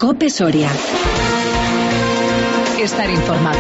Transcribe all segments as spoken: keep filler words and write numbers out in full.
COPE Soria. Estar informado.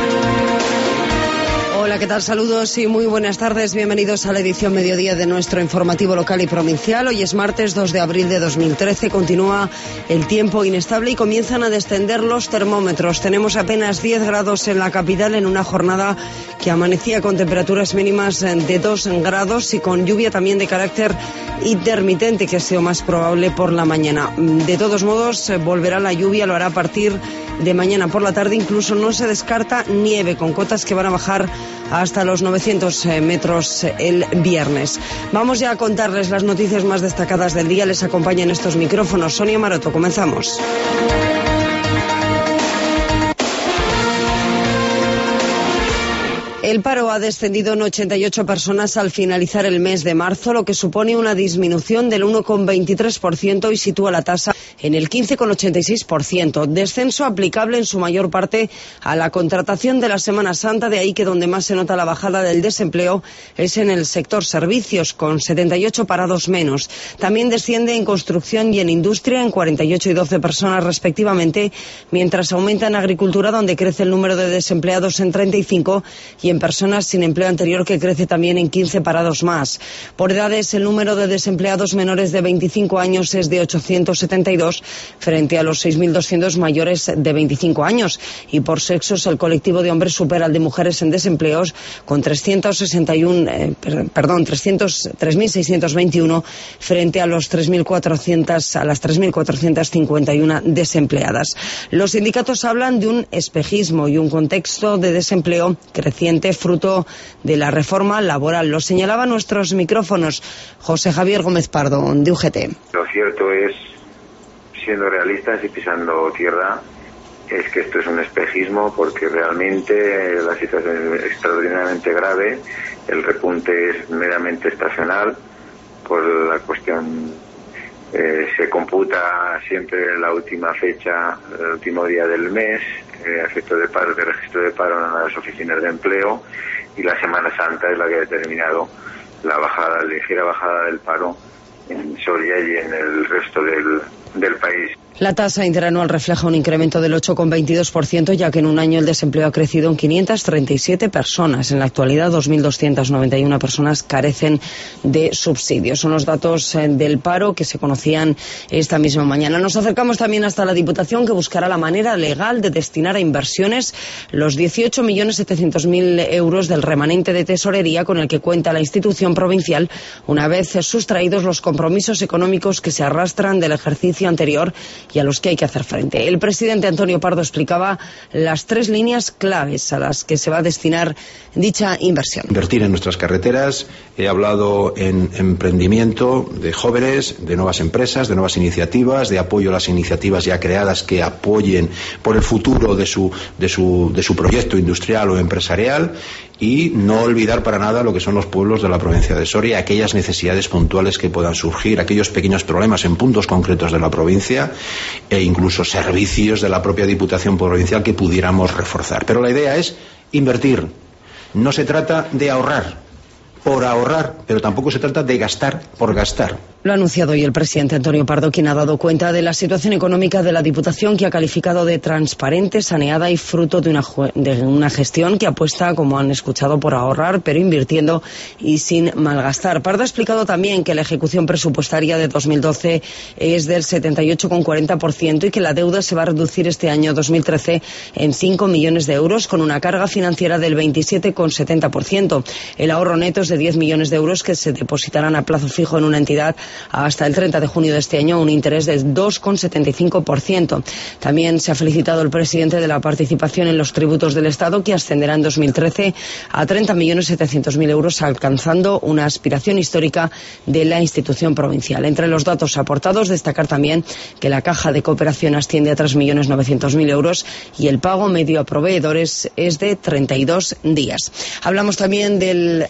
Hola, ¿qué tal? Saludos y muy buenas tardes. Bienvenidos a la edición mediodía de nuestro informativo local y provincial. Hoy es martes dos de abril de dos mil trece. Continúa el tiempo inestable y comienzan a descender los termómetros. Tenemos apenas diez grados en la capital en una jornada que amanecía con temperaturas mínimas de dos grados y con lluvia también de carácter intermitente, que ha sido más probable por la mañana. De todos modos, volverá la lluvia, lo hará a partir de mañana por la tarde. Incluso no se descarta nieve, con cotas que van a bajar hasta los novecientos metros el viernes. Vamos ya a contarles las noticias más destacadas del día. Les acompaña en estos micrófonos Sonia Maroto. Comenzamos. El paro ha descendido en ochenta y ocho personas al finalizar el mes de marzo, lo que supone una disminución del uno coma veintitrés por ciento y sitúa la tasa en el quince coma ochenta y seis por ciento. Descenso aplicable en su mayor parte a la contratación de la Semana Santa, de ahí que donde más se nota la bajada del desempleo es en el sector servicios, con setenta y ocho parados menos. También desciende en construcción y en industria en cuarenta y ocho y doce personas respectivamente, mientras aumenta en agricultura, donde crece el número de desempleados en treinta y cinco y en personas sin empleo anterior, que crece también en quince parados más. Por edades, el número de desempleados menores de veinticinco años es de ochocientos setenta y dos frente a los seis mil doscientos mayores de veinticinco años. Y por sexos, el colectivo de hombres supera al de mujeres en desempleos con trescientos sesenta y uno, eh, perdón, tres mil seiscientos veintiuno frente a los tres mil cuatrocientos, a las tres mil cuatrocientos cincuenta y uno desempleadas. Los sindicatos hablan de un espejismo y un contexto de desempleo creciente fruto de la reforma laboral. Lo señalaban nuestros micrófonos José Javier Gómez Pardo, de U G T. Lo cierto es, siendo realistas y pisando tierra, es que esto es un espejismo, porque realmente la situación es extraordinariamente grave. El repunte es meramente estacional por la cuestión. Eh, se computa siempre la última fecha, el último día del mes, eh, efecto de paro, de registro de paro en las oficinas de empleo, y la Semana Santa es la que ha determinado la bajada, la ligera bajada del paro en Soria y en el resto del, del país. La tasa interanual refleja un incremento del ocho coma veintidós por ciento, ya que en un año el desempleo ha crecido en quinientas treinta y siete personas. En la actualidad, dos mil doscientas noventa y una personas carecen de subsidios. Son los datos del paro que se conocían esta misma mañana. Nos acercamos también hasta la Diputación, que buscará la manera legal de destinar a inversiones los dieciocho millones setecientos mil euros del remanente de tesorería con el que cuenta la institución provincial, una vez sustraídos los compromisos económicos que se arrastran del ejercicio anterior y a los que hay que hacer frente. El presidente Antonio Pardo explicaba las tres líneas claves a las que se va a destinar dicha inversión. Invertir en nuestras carreteras. He hablado en emprendimiento de jóvenes, de nuevas empresas, de nuevas iniciativas, de apoyo a las iniciativas ya creadas que apoyen por el futuro de su, de su, de su proyecto industrial o empresarial. Y no olvidar para nada lo que son los pueblos de la provincia de Soria, aquellas necesidades puntuales que puedan surgir, aquellos pequeños problemas en puntos concretos de la provincia e incluso servicios de la propia Diputación Provincial que pudiéramos reforzar. Pero la idea es invertir. No se trata de ahorrar por ahorrar, pero tampoco se trata de gastar por gastar. Lo ha anunciado hoy el presidente Antonio Pardo, quien ha dado cuenta de la situación económica de la Diputación, que ha calificado de transparente, saneada y fruto de una, de una gestión que apuesta, como han escuchado, por ahorrar, pero invirtiendo y sin malgastar. Pardo ha explicado también que la ejecución presupuestaria de dos mil doce es del setenta y ocho coma cuarenta por ciento y que la deuda se va a reducir este año dos mil trece en cinco millones de euros, con una carga financiera del veintisiete coma setenta por ciento. El ahorro neto es de diez millones de euros que se depositarán a plazo fijo en una entidad hasta el treinta de junio de este año, un interés del dos coma setenta y cinco por ciento. También se ha felicitado el presidente de la participación en los tributos del Estado, que ascenderá en dos mil trece a treinta millones setecientos mil euros, alcanzando una aspiración histórica de la institución provincial. Entre los datos aportados, destacar también que la caja de cooperación asciende a tres millones novecientos mil euros y el pago medio a proveedores es de treinta y dos días. Hablamos también del derrumbe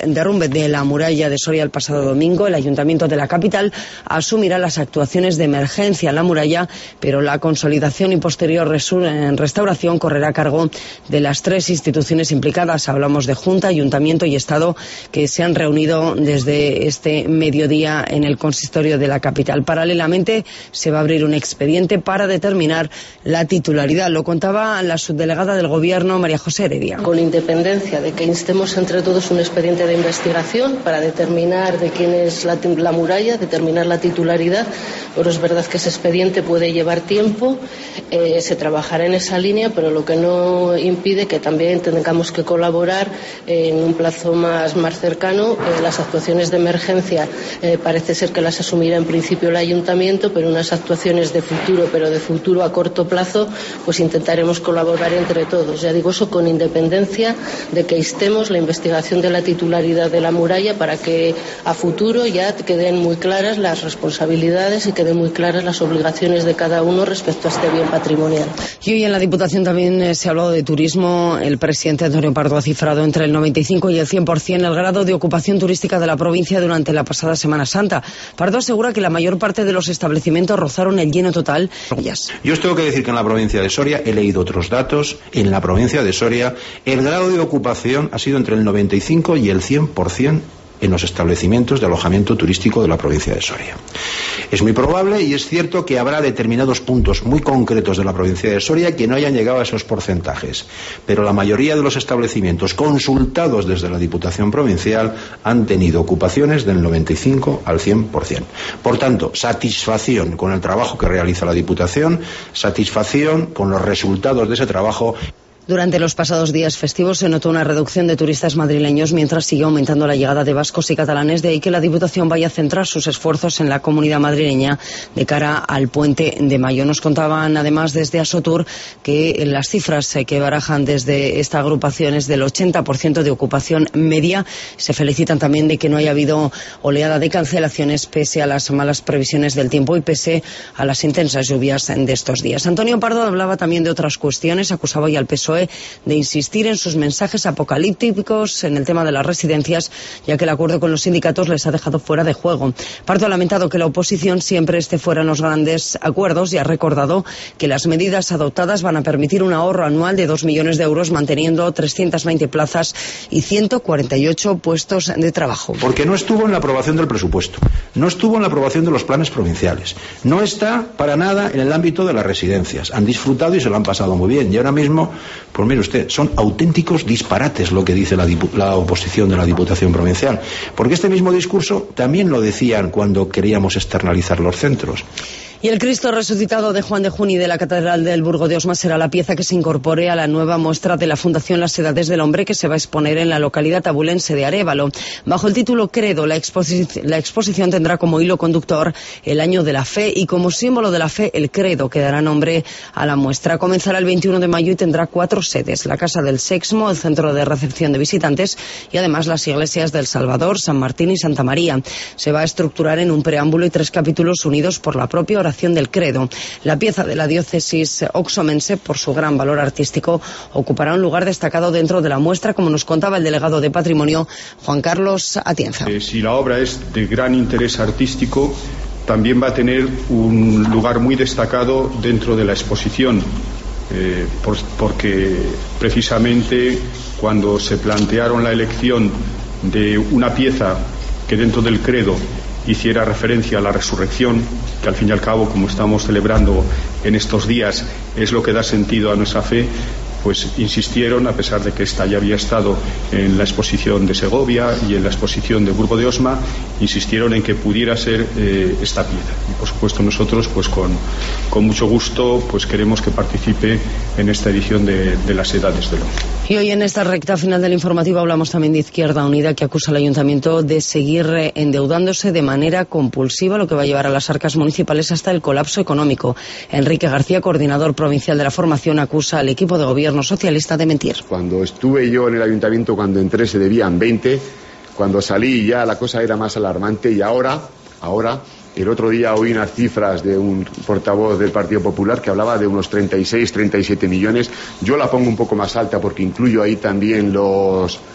de la muralla de Soria el pasado domingo. El Ayuntamiento de la capital asumirá las actuaciones de emergencia en la muralla, pero la consolidación y posterior restauración correrá a cargo de las tres instituciones implicadas. Hablamos de Junta, Ayuntamiento y Estado, que se han reunido desde este mediodía en el consistorio de la capital. Paralelamente, se va a abrir un expediente para determinar la titularidad. Lo contaba la subdelegada del Gobierno, María José Heredia. Con independencia de que instemos entre todos un expediente de investigación para determinar de quién es la, la muralla, determinar la titularidad, pero es verdad que ese expediente puede llevar tiempo, eh, se trabajará en esa línea, pero lo que no impide que también tengamos que colaborar eh, en un plazo más, más cercano. Eh, las actuaciones de emergencia eh, parece ser que las asumirá en principio el Ayuntamiento, pero unas actuaciones de futuro, pero de futuro a corto plazo, pues intentaremos colaborar entre todos. Ya digo, eso con independencia de que instemos la investigación de la titularidad de la muralla para que a futuro ya queden muy claras las responsabilidades y queden muy claras las obligaciones de cada uno respecto a este bien patrimonial. Y hoy en la Diputación también eh, se ha hablado de turismo. El presidente Antonio Pardo ha cifrado entre el noventa y cinco y el cien por ciento el grado de ocupación turística de la provincia durante la pasada Semana Santa. Pardo asegura que la mayor parte de los establecimientos rozaron el lleno total. Yo os tengo que decir que en la provincia de Soria, he leído otros datos, en la provincia de Soria el grado de ocupación ha sido entre el noventa y cinco y el cien por ciento en los establecimientos de alojamiento turístico de la provincia de Soria. Es muy probable y es cierto que habrá determinados puntos muy concretos de la provincia de Soria que no hayan llegado a esos porcentajes, pero la mayoría de los establecimientos consultados desde la Diputación Provincial han tenido ocupaciones del noventa y cinco al cien por ciento. Por tanto, satisfacción con el trabajo que realiza la Diputación, satisfacción con los resultados de ese trabajo. Durante los pasados días festivos se notó una reducción de turistas madrileños mientras sigue aumentando la llegada de vascos y catalanes, de ahí que la Diputación vaya a centrar sus esfuerzos en la comunidad madrileña de cara al puente de mayo. Nos contaban además desde Asotur que las cifras que barajan desde esta agrupación es del ochenta por ciento de ocupación media. Se felicitan también de que no haya habido oleada de cancelaciones pese a las malas previsiones del tiempo y pese a las intensas lluvias de estos días. Antonio Pardo hablaba también de otras cuestiones, acusaba ya al P S O E de insistir en sus mensajes apocalípticos en el tema de las residencias, ya que el acuerdo con los sindicatos les ha dejado fuera de juego. Pardo ha lamentado que la oposición siempre esté fuera en los grandes acuerdos y ha recordado que las medidas adoptadas van a permitir un ahorro anual de dos millones de euros, manteniendo trescientas veinte plazas y ciento cuarenta y ocho puestos de trabajo. Porque no estuvo en la aprobación del presupuesto, no estuvo en la aprobación de los planes provinciales, no está para nada en el ámbito de las residencias. Han disfrutado y se lo han pasado muy bien. Y ahora mismo, pues mire usted, son auténticos disparates lo que dice la, la oposición de la Diputación Provincial. Porque este mismo discurso también lo decían cuando queríamos externalizar los centros. Y el Cristo resucitado de Juan de Juni de la Catedral del Burgo de Osma será la pieza que se incorpore a la nueva muestra de la Fundación Las Edades del Hombre, que se va a exponer en la localidad tabulense de Arévalo. Bajo el título Credo, la, exposi- la exposición tendrá como hilo conductor el año de la fe y como símbolo de la fe el credo, que dará nombre a la muestra. Comenzará el veintiuno de mayo y tendrá cuatro sedes: la Casa del Sexmo, el centro de recepción de visitantes, y además las iglesias del Salvador, San Martín y Santa María. Se va a estructurar en un preámbulo y tres capítulos unidos por la propia oración del credo. La pieza de la diócesis oxomense, por su gran valor artístico, ocupará un lugar destacado dentro de la muestra, como nos contaba el delegado de Patrimonio, Juan Carlos Atienza. Eh, si la obra es de gran interés artístico, también va a tener un lugar muy destacado dentro de la exposición, eh, por, porque precisamente cuando se plantearon la elección de una pieza que dentro del credo hiciera referencia a la resurrección, que al fin y al cabo, como estamos celebrando en estos días, es lo que da sentido a nuestra fe, pues insistieron, a pesar de que esta ya había estado en la exposición de Segovia y en la exposición de Burgo de Osma, insistieron en que pudiera ser eh, esta pieza. Y por supuesto nosotros, pues con, con mucho gusto, pues queremos que participe en esta edición de, de las Edades del Hombre. Y hoy en esta recta final del informativo hablamos también de Izquierda Unida, que acusa al Ayuntamiento de seguir endeudándose de manera compulsiva, lo que va a llevar a las arcas municipales hasta el colapso económico. Enrique García, coordinador provincial de la formación, acusa al equipo de gobierno socialista de mentir. Cuando estuve yo en el ayuntamiento, cuando entré, se debían veinte, cuando salí ya la cosa era más alarmante, y ahora, ahora, el otro día oí unas cifras de un portavoz del Partido Popular que hablaba de unos treinta y seis, treinta y siete millones. Yo la pongo un poco más alta porque incluyo ahí también los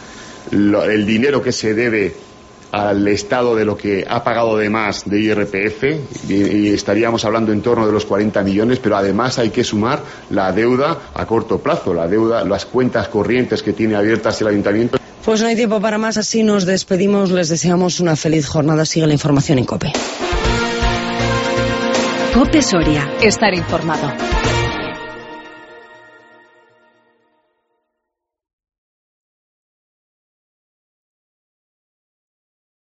lo, el dinero que se debe al Estado de lo que ha pagado de más de I R P F, y, y estaríamos hablando en torno de los cuarenta millones, pero además hay que sumar la deuda a corto plazo, la deuda, las cuentas corrientes que tiene abiertas el Ayuntamiento. Pues no hay tiempo para más, así nos despedimos, les deseamos una feliz jornada, sigue la información en COPE. COPE Soria, estar informado.